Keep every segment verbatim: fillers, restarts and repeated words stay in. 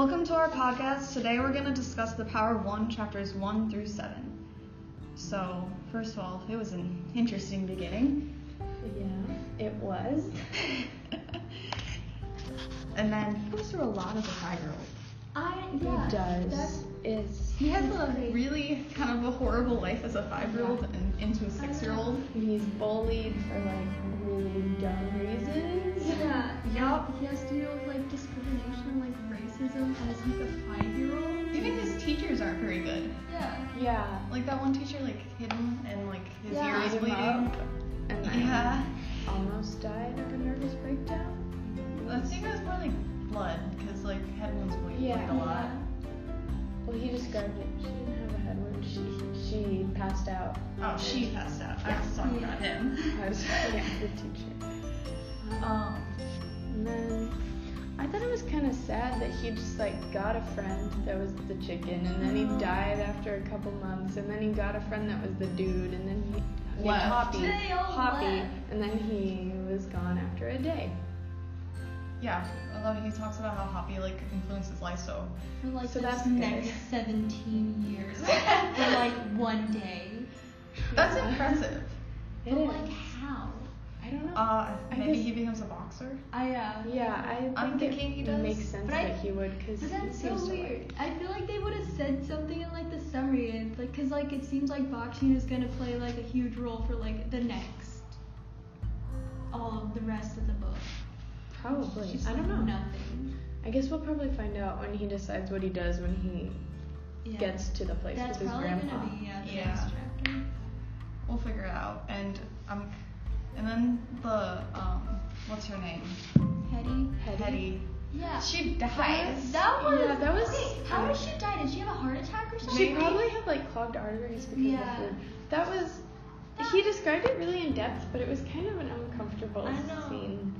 Welcome to our podcast. Today we're going to discuss The Power of One, chapters one through seven. So, first of all, it was an interesting beginning. Yeah, it was. And then he goes through a lot as a five-year-old. I yeah, he does. That's, is He has a really kind of a horrible life as a five-year-old and into a six-year-old. he's bullied for like really dumb reasons. yeah. Yup. He has to deal with like discrimination and like racism as like a five-year-old. Even his teachers aren't very good. Yeah. Yeah. Like that one teacher like hit him and like his Yeah. ear was Beat him bleeding. up and then Yeah. almost died of a nervous breakdown. That seemed it was more like blood because like head wounds bleed Yeah. like a lot. Well, he described it. She didn't have a head wound. She she passed out. Oh, she passed out. I Yeah. was talking about him. I was yeah, the teacher. Um, Um, and then I thought it was kind of sad that he just like got a friend that was the chicken, and then he died after a couple months, and then he got a friend that was the dude, and then he Left. Hoppy, They all Hoppy, left. and then he was gone after a day. yeah, although he talks about how Hoppy like influenced his life so. For like So the that's next good. seventeen years. For like one day. That's Yeah. impressive. It But is. like how? I don't know. Uh, I maybe guess- he becomes a boxer. I uh yeah, I think I'm it thinking he does. makes sense But I- that he would, because But he that's so seems to weird. like. I feel like they would have said something in like the summary, and like, cause like it seems like boxing is gonna play like a huge role for like the next, all of the rest of the book. Probably. Just, I don't like, know. Nothing. I guess we'll probably find out when he decides what he does when he Yeah. gets to the place That's with his probably grandpa. gonna be yeah, the Yeah. next chapter. We'll figure it out. And um, and then the um, what's her name? Hetty. Hetty. Hetty. Yeah. She dies. That was. Yeah, that was- Wait, how did she die? Did she have a heart attack or something? She Maybe. probably had like clogged arteries because Yeah. of food. That was. He described it really in depth, but it was kind of an uncomfortable I know. scene.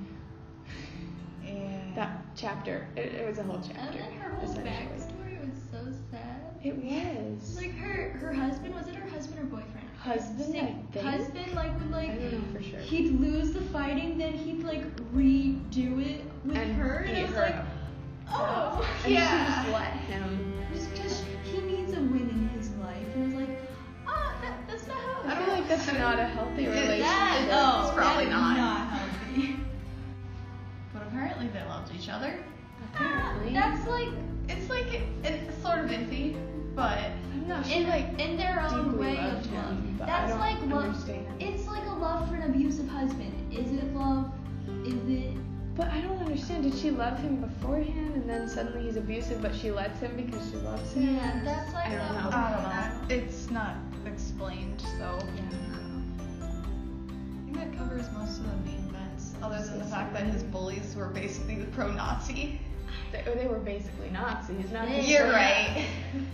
Yeah. That chapter. It, it was a whole chapter. And then her whole essentially. backstory was so sad. It was. Like her, her husband, was it her husband or boyfriend? Husband, Same- I think. Husband, like would like I don't know for sure. he'd lose the fighting, then he'd like redo it with And her, and beat I was her like, up. oh, And Yeah. she just let him. just because he needs a win in his life, and I was like, ah, that, that's not how. I feel like that's not a healthy Yeah, relationship. that, It's oh, probably that is not. not healthy. But apparently they loved each other. Apparently. That's like It's like it, it's sort of iffy, but I'm not sure. in, like in their own deeply way loved of love. him, but I That's don't like love. understand. It's like a love for an abusive husband. Is it love? Is it? But I don't understand. Did she love him beforehand, and then suddenly he's abusive, but she lets him because she loves him? Yeah, that's like I don't the know. whole- I don't know. It's not explained, so Yeah. I think that covers most of the main events, other than the fact that his bullies were basically the pro-Nazi. They, they were basically Nazis, not They- just You're like- right.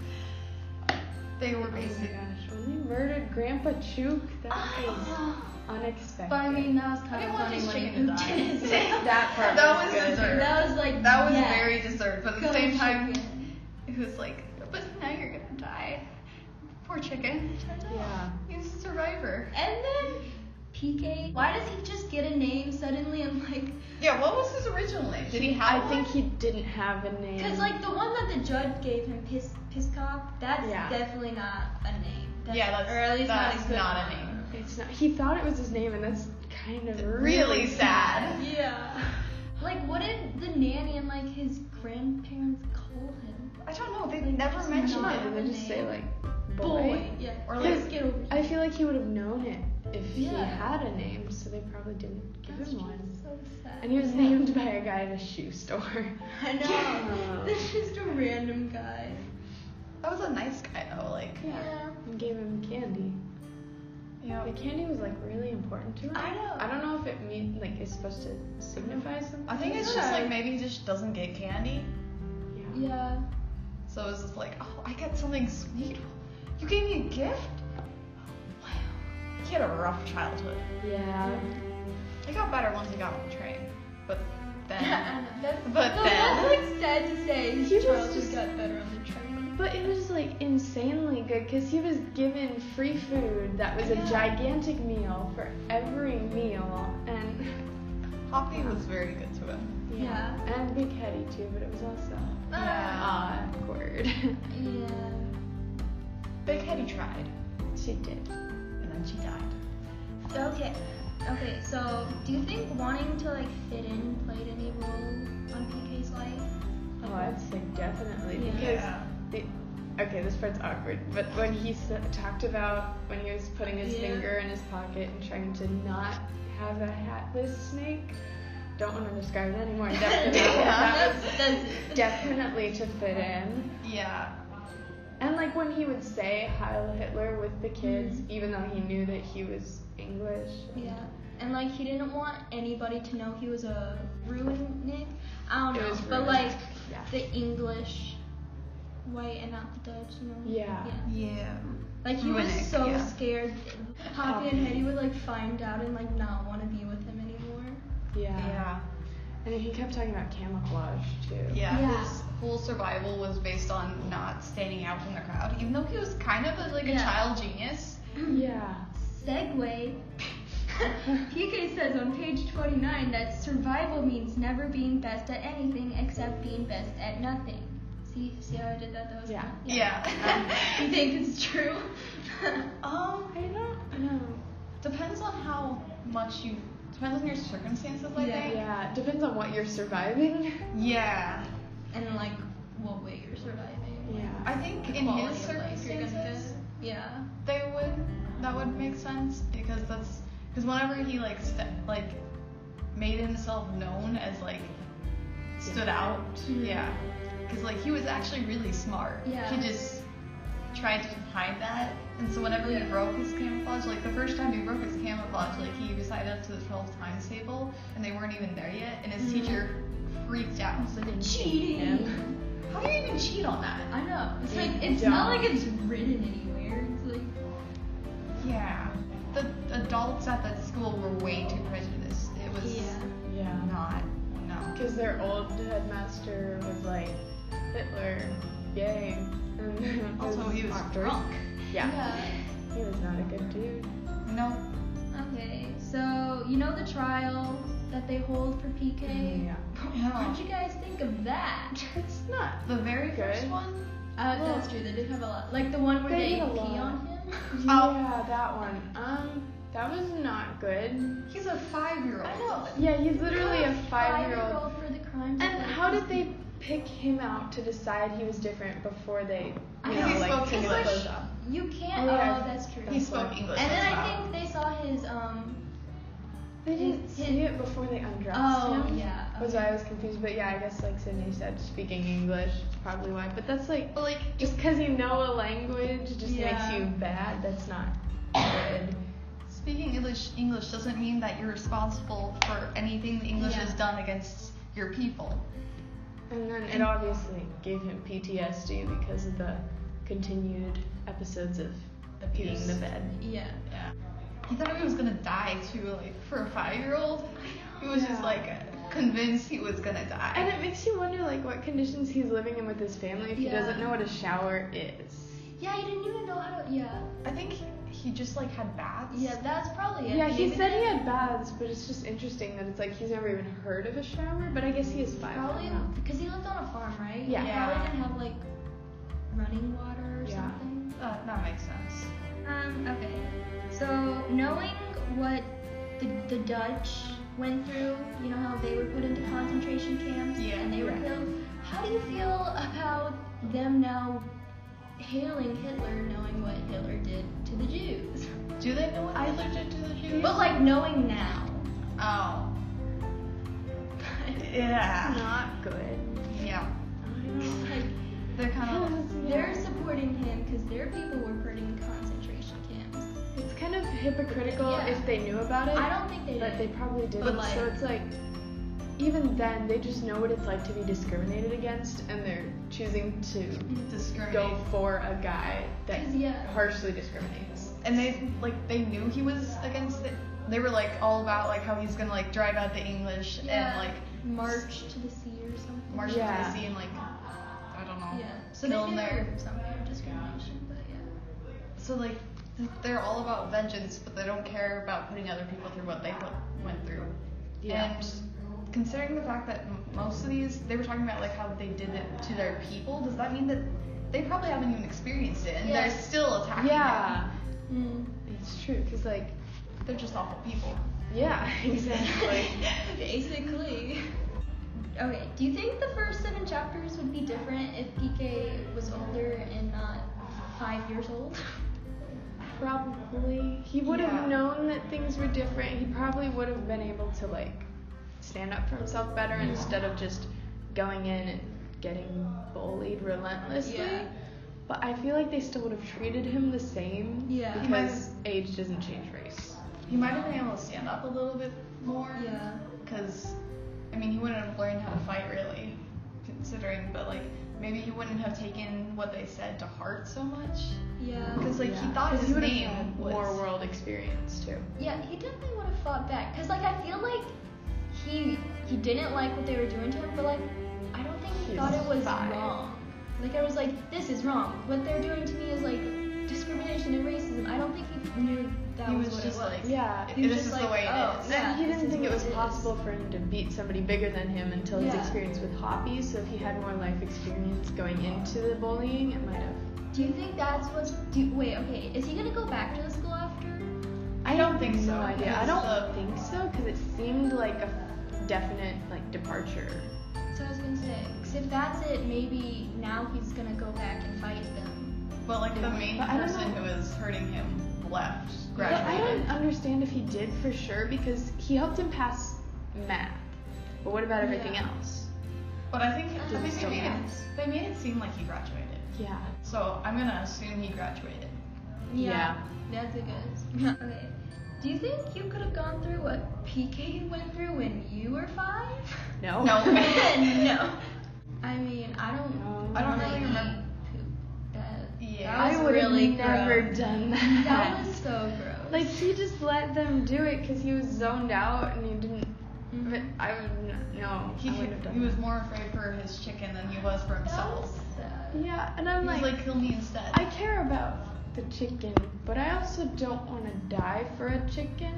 They were Oh my basically. gosh, when they murdered Grandpa Chook, that was Ah. unexpected. But I mean, that was I kind didn't of want funny this when chicken to die. Lieutenant said That part That was was good. deserved. That was like That was yeah. very deserved, but at the Go same time, chicken. it was like, but now you're gonna die. Poor chicken. Yeah. He's a survivor. And then P K. Why does he just get a name suddenly and like? Yeah, what was his original name? Did he have I one? think he didn't have a name. Cause like the one that the judge gave him, Pis Piscop, that's Yeah. definitely not a name. That's, Yeah, that's- or at least that's not a good not a one. name. It's not. He thought it was his name, and that's kind of Really sad. Yeah. Like, what did the nanny and like his grandparents call him? I don't know. They Like, never just mentioned not it. Did they just say like boy? Boy. Yeah. Or, Or like, like get over. I feel like he would have known it if he Yeah. had a name, so they probably didn't give That's him just one. so sad. And he was Yeah. named by a guy at a shoe store. I know. Yeah. This is just a random guy. That was a nice guy though. Like, Yeah. And gave him candy. yeah. The candy was like really important to him. I know. I don't know if it mean like is supposed to signify something. I think it's just like maybe he just doesn't get candy, Yeah. Yeah. so it's just like, oh, I got something sweet. You gave me a gift. Wow. He had a rough childhood. Yeah. It got better once he got on the train, but then. that's, But no, then- that's like sad to say. His He was childhood just- got better on the train. But it was like insanely good because he was given free food that was a Yeah. gigantic meal for every meal, and Poppy was very good to him. Yeah. And Big Hetty too, but it was also Yeah. awkward. Yeah. Big Hetty tried, She did. and then she died. Okay. Okay, so do you think wanting to like fit in played any role on P K's life? Oh, I'd say definitely Yeah. because Yeah. the okay, this part's awkward, but when he s- talked about when he was putting his Yeah. finger in his pocket and trying to not have a hatless snake, don't want to describe it anymore. Definitely, Yeah. that was That's definitely to fit in. Yeah. And like when he would say Heil Hitler with the kids, Mhm. even though he knew that he was English. Yeah. And like he didn't want anybody to know he was a Ruinic. I don't It know. was But Runic. like Yeah. the English white and not the Dutch, you know? Yeah. Yeah. Like he was Runic, so yeah. scared Poppy and Hetty would like find out and like not want to be with him anymore. Yeah. Yeah. And he kept talking about camouflage too. Yeah, Yeah. his whole survival was based on not standing out from the crowd, even though he was kind of a, like a Yeah. child genius. Yeah. Segue. P K says on page twenty-nine that survival means never being best at anything except being best at nothing. See, see how I did that? That was Yeah. fun. Yeah. You think it's true? um, I don't know. depends on how much you. Depends on your circumstances, I Yeah. think. Yeah, it depends on what you're surviving. Yeah. And like what way you're surviving. Yeah. I think The in quality his of life you're gonna get. circumstances, Yeah. they would. That would make sense because that's because whenever he like ste- like made himself known as like stood out. Mhm. Yeah. Because like he was actually really smart. Yeah. He just tried to hide that, and so whenever Yeah. he broke his camouflage, like the first time he broke his camouflage, like he recited up to the twelve times table, and they weren't even there yet, and his Mhm. teacher freaked out. So didn't Cheating. him. How do you even cheat on that? I know. It's You like it's don't. not like it's written anywhere. It's like Yeah. The adults at that school were way too prejudiced. It was yeah. Yeah. not. No. Because their old headmaster was like, Hitler, yay. And then Also, his he was doctors- drunk. Yeah. Yeah. He was not a good dude. No. Okay, so you know the trial that they hold for P K? Yeah. What did you guys think of that? It's not. The very Good. first one. Uh, Well, that's true. They did have a lot. Like the one where they they, did a pee lot. on him. Oh. Yeah, that one. Um, that was not good. He's a five-year-old. I know. Yeah, he's literally a five-year-old. Five-year-old for the crime. And how did they pick him out to decide he was different before they, I you know, know, he like spoke took his English. clothes off? You can't. Oh, Oh, yeah. that's true. He spoke English. And then as I well. think they saw his um. They didn't His- see it before they undressed Oh him. yeah. Was okay. why I was confused, but yeah, I guess like Sydney said, speaking English is probably why. But that's like, But like, just because you know a language just Yeah. makes you bad. That's not good. speaking English English doesn't mean that you're responsible for anything the English Yeah. has done against your people. And then it obviously gave him P T S D because of the continued episodes of peeing Abuse. the bed. Yeah. Yeah. He thought he was gonna die too, like for a five-year-old. He was just Yeah. like convinced he was gonna die. And it makes you wonder like what conditions he's living in with his family if he Yeah. doesn't know what a shower is. Yeah, he didn't even know how to. Yeah. I think he, he just like had baths. Yeah, that's probably it. Yeah, he Maybe said they- he had baths, but it's just interesting that it's like he's never even heard of a shower. But I guess he is five. I Probably don't know. because he lived on a farm, right? Yeah. He Yeah. probably didn't have like running water or Yeah. something. Uh, that makes sense. Um. Okay. So knowing what the the Dutch went through, you know how they were put into concentration camps Yeah. and they were Yeah. killed. How do you feel about them now hailing Hitler, knowing what Hitler did to the Jews? Do they know what I- Hitler did to the Jews? But like knowing now. Oh. Yeah. Not good. Yeah. Like They're kind of. they're supporting him because their people were put in concentration camps. It's kind of hypocritical Yeah. if they knew about it. I don't think they But they did. probably didn't. But, like- so it's like, even then, they just know what it's like to be discriminated against, and they're choosing to discriminate. go for a guy that 'Cause, yeah. harshly discriminates. And they like they knew he was against it. They were like all about like how he's gonna like drive out the English Yeah. and like March to the sea or something. march Yeah. to the sea and like I don't know. Yeah. So kill they him do there. some kind of discrimination, but yeah. So like th- they're all about vengeance, but they don't care about putting other people through what they put, went through. Yeah. And considering the fact that m- most of these, they were talking about like how they did it to their people, does that mean that they probably haven't even experienced it and Yeah. they're still attacking Yeah, Mm. it's true. Cause like, them? They're just awful people. yeah, exactly. Basically. Okay, do you think the first seven chapters would be different if P K was older and not five years old? Probably. He would have Yeah. known that things were different. He probably would have been able to like stand up for himself better instead of just going in and getting bullied relentlessly. Yeah. But I feel like they still would have treated him the same Yeah. He might because age doesn't change race. He might have been able to stand up a little bit more. Yeah. Because, I mean, he wouldn't have learned how to fight really, considering, but like, maybe he wouldn't have taken what they said to heart so much. Yeah. Because, like, he Yeah. thought 'Cause his he would have name had was. more world experience too. Yeah, he definitely would have fought back. Cause like I feel like he he didn't like what they were doing to him, but like I don't think he He's thought it was five. wrong. Like I was like, this is wrong. What they're doing to me is like discrimination and racism. I don't think he knew that He was, was what just it was. like, Yeah. "I- He was this just is like, the way it oh, is. yeah. And he this didn't is think it what was it is. possible for him to beat somebody bigger than him until his Yeah. experience with Hoppy. So if he had more life experience going into the bullying, it might have. Do you think that's what's? Do wait, okay. Is he gonna go back to the school after? I don't think so. No idea. I because don't the- think so because it seemed like a definite like departure. So I was gonna say, 'cause if that's it, maybe now he's gonna go back and fight them. But like the main But I don't person know. who was hurting him left, But I graduated. don't understand if he did for sure because he helped him pass math. But what about everything Yeah. else? But I think, Does I he think still they, made it, pass? they made it seem like he graduated. Yeah. So I'm gonna assume he graduated. Yeah. That's a good. Okay. Do you think you could have gone through what P K went through when you were five? No. No. No. I mean, I don't. No. I don't wanna really eat remember- poop. That, Yeah. that was I would have really never gross. done that. That was so gross. Like he just let them do it because he was zoned out and he didn't. Mhm. But I would n- no. He, I wouldn't have done he was that. more afraid for his chicken than he was for That was himself. sad. Yeah, and He I'm was like, like, kill me instead. I care about the chicken, but I also don't want to die for a chicken.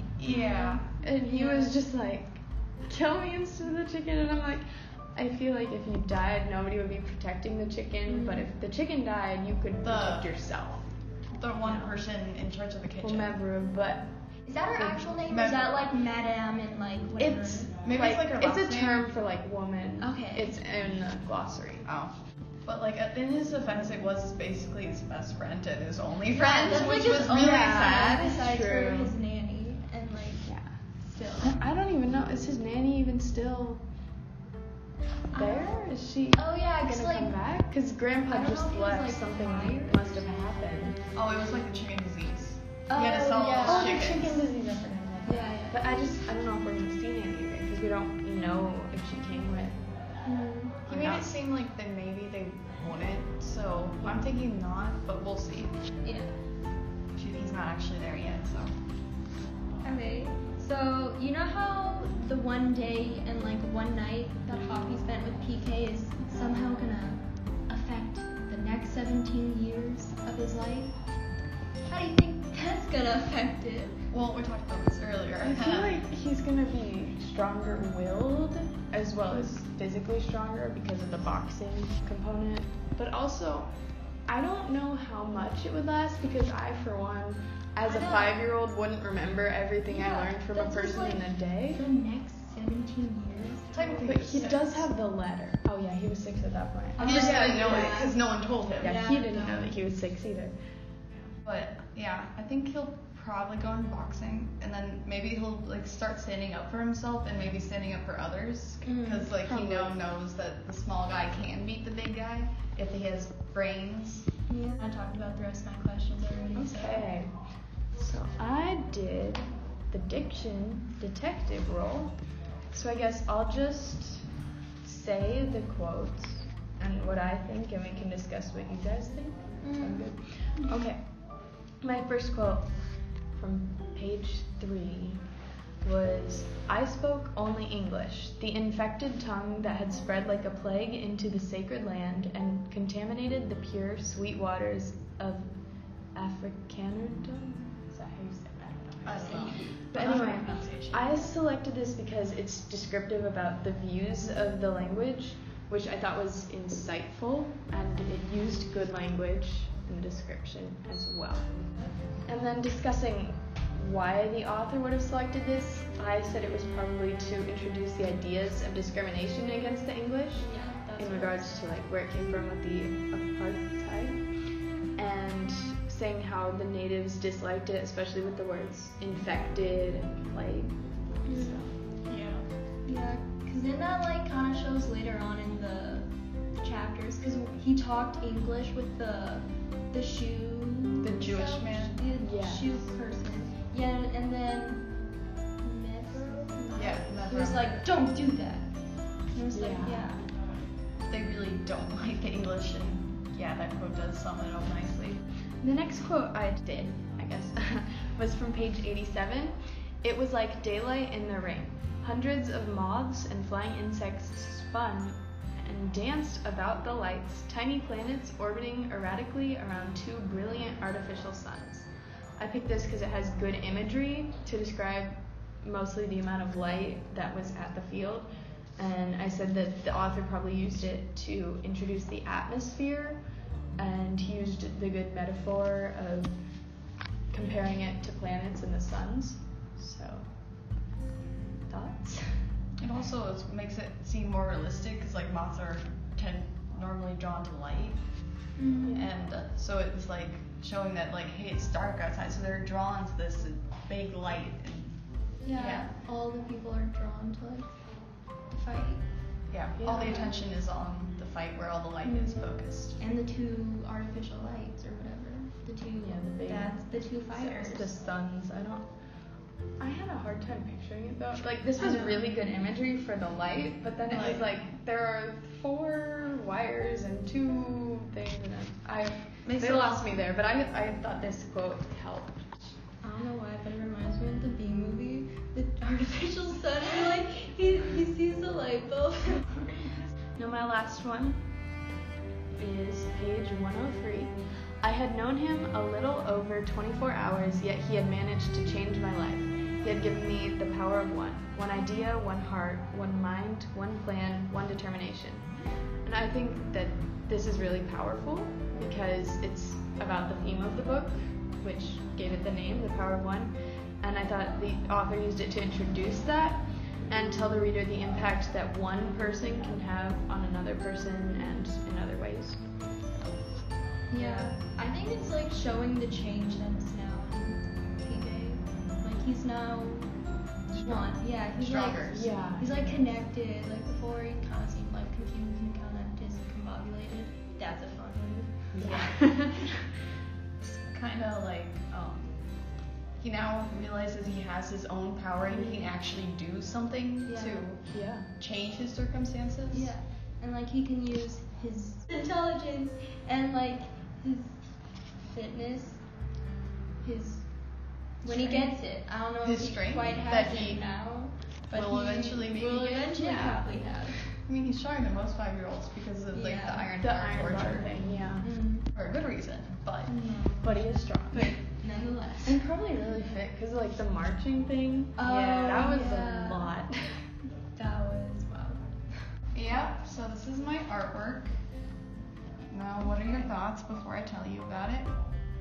yeah. And he Yeah. was just like, kill me instead of the chicken. And I'm like, I feel like if you died, nobody would be protecting the chicken. Mhm. But if the chicken died, you could The- protect yourself. The one No. person in charge of the kitchen. Whomever, but Is that her The actual name, or mem- is that like Madame and like whatever? it's Maybe like, it's like her it's a last name. term for like woman. Okay. It's in the glossary. Oh. But like uh, in his defense, it was basically his best friend and his only Yeah, friend, that's like which his was only really Yeah. sad. besides for True. his nanny and like Yeah. still. I don't even know. Is his nanny even still there? Is she Oh yeah, gonna it's like come back? Because I Grandpa don't know just if he was, left. like, Something fired. must have happened. Oh, it was like the chicken disease. Oh, he had to sell yeah. all Oh, his the chickens. chicken disease. I forgot about that. Yeah, yeah. But I just I don't know if we're gonna see Nanny again because we don't know if she came with. Mm. He made it seem like they maybe they wouldn't, so I'm thinking not, but we'll see. Yeah. She, he's not actually there yet, so. Okay. So you know how the one day and like one night that Hoppy spent with P K is somehow gonna affect the next seventeen years of his life? How do you think that's gonna affect it? Well, we talked about this earlier. I feel like he's gonna be stronger willed as well as physically stronger because of the boxing component. But also, I don't know how much it would last because I, for one, as a I know. five-year-old, wouldn't remember everything Yeah, I learned from a that's just person like in a day. The next seventeen years. technically But was he six. does have the letter. Oh yeah, he was six at that point. He just Oh, didn't know it yeah. because no one told him. Yeah, Yeah, he didn't no. know that he was six either. But yeah, I think he'll probably go into boxing, and then maybe he'll like start standing up for himself and maybe standing up for others, Mm, because like probably. he now knows that the small guy can beat the big guy if he has brains. Yeah. I talked about the rest of my questions already. so- Okay. So I did the diction detective role. So I guess I'll just say the quotes and what I think, and we can discuss what you guys think. Sound good? Okay. My first quote from page three was, I spoke only English, the infected tongue that had spread like a plague into the sacred land and contaminated the pure, sweet waters of Africanerdom? Is that how you say that? I don't know. But Not anyway, pronunciation. translation. I selected this because it's descriptive about the views of the language, which I thought was insightful, and it used good language in the description as well. And then discussing why the author would have selected this, I said it was probably to introduce the ideas of discrimination against the English Yeah, that's in what regards to like where it came from with the apartheid, and saying how the natives disliked it, especially with the words infected and plague. So. Yeah. Yeah, because then that like kind of shows later on in the chapters, because he talked English with the the shoe. The Jewish stuff, man? The Yes. shoe person. Yeah, and then Mithra, Yeah, he was Mithra. like, don't do that. And it was like, Yeah. yeah. They really don't like the English, and yeah, that quote does sum it up nicely. The next quote I did, I guess, was from page eighty-seven. It was like daylight in the ring. Hundreds of moths and flying insects spun and danced about the lights, tiny planets orbiting erratically around two brilliant artificial suns. I picked this because it has good imagery to describe mostly the amount of light that was at the field. And I said that the author probably used it to introduce the atmosphere, and he used the good metaphor of comparing it to planets and the suns. So, thoughts? It also is, makes it seem more realistic, because like moths are tend normally drawn to light, Mm-hmm. and uh, so it's like showing that like, hey, it's dark outside, so they're drawn to this big light. And Yeah, Yeah. all the people are drawn to like the fight, yeah, all the Yeah. attention is on the fight where all the light is focused. and the two artificial lights or whatever. The two. Yeah, the big- That's the two fighters. The suns, I don't. I had a hard time picturing it though. Like this was I know. really good imagery for the light, but then it was Like- like there are four wires and two things, and then I Makes they it lost all- me there. But I I thought this quote helped. I don't know why, but it reminds me of the Bee movie, the artificial sun. And like he he sees the light bulb. Now my last one is page one oh three. I had known him a little over twenty-four hours, yet he had managed to change my life. He had given me the power of one. One idea, one heart, one mind, one plan, one determination. And I think that this is really powerful because it's about the theme of the book, which gave it the name, The Power of One. And I thought the author used it to introduce that and tell the reader the impact that one person can have on another person and in other ways. Yeah, I think it's like showing the change that is now in P K. Like he's now one. Yeah, he's Stronger. like Yeah. he's like connected. Like before, he kind of seemed like confused and kind of discombobulated. That's a fun word. Yeah. It's kind of like um, he now realizes he has his own power and he can actually do something Yeah. to yeah. change his circumstances. Yeah, and like he can use his intelligence and like his fitness, his when he Strength. gets it. I don't know His if he strength quite that has he it now, but will he eventually maybe will get. eventually Yeah. probably have. I mean, he's stronger than most five-year-olds because of like Yeah. the iron The bar iron bar torture, thing, yeah. Mm. for a good reason. But But he is strong. but Nonetheless. And probably really fit because like the marching thing. Oh, yeah, that was yeah. a lot. That was wow. yeah, so this is my artwork. Now, what are your thoughts before I tell you about it?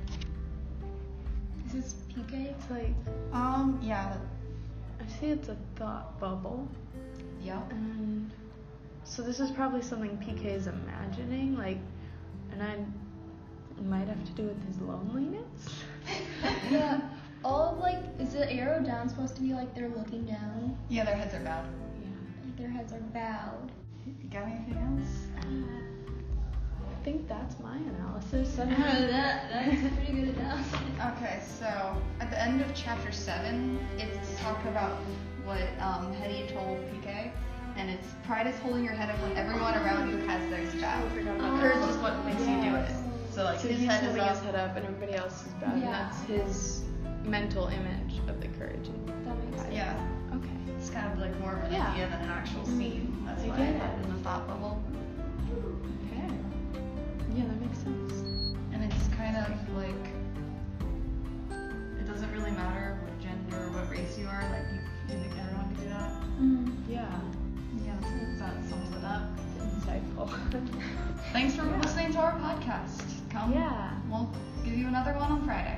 Is this P K? It's like Um, yeah, I see it's a thought bubble, yep. and so this is probably something P K is imagining, like, and I it might have to do with his loneliness. Yeah. All of like, is the arrow down supposed to be like they're looking down? Yeah, their heads are bowed. Yeah. Like their heads are bowed. You got anything else? I think that's my analysis. Oh, that that's a pretty good analysis. Okay, so at the end of chapter seven, it's talk about what um, Hetty told P K, and it's pride is holding your head up when everyone around you has theirs bowed. I forgot about Courage that. is what makes you do it. So like So his he's head is holding up. his head up and everybody else is bowed. Yeah. And that's his mental image of the courage. That makes sense. Yeah, Okay. it's kind of like more of an Yeah. idea than an actual scene. That's I why I get had it. it in the thought bubble. Okay. Yeah, that makes sense. And it's kind of like, it doesn't really matter what gender or what race you are, like you, Do you think everyone can do that? Mm. Yeah. Yeah, that sums it up. Insightful. Thanks for listening to our podcast. Come. Yeah. We'll give you another one on Friday.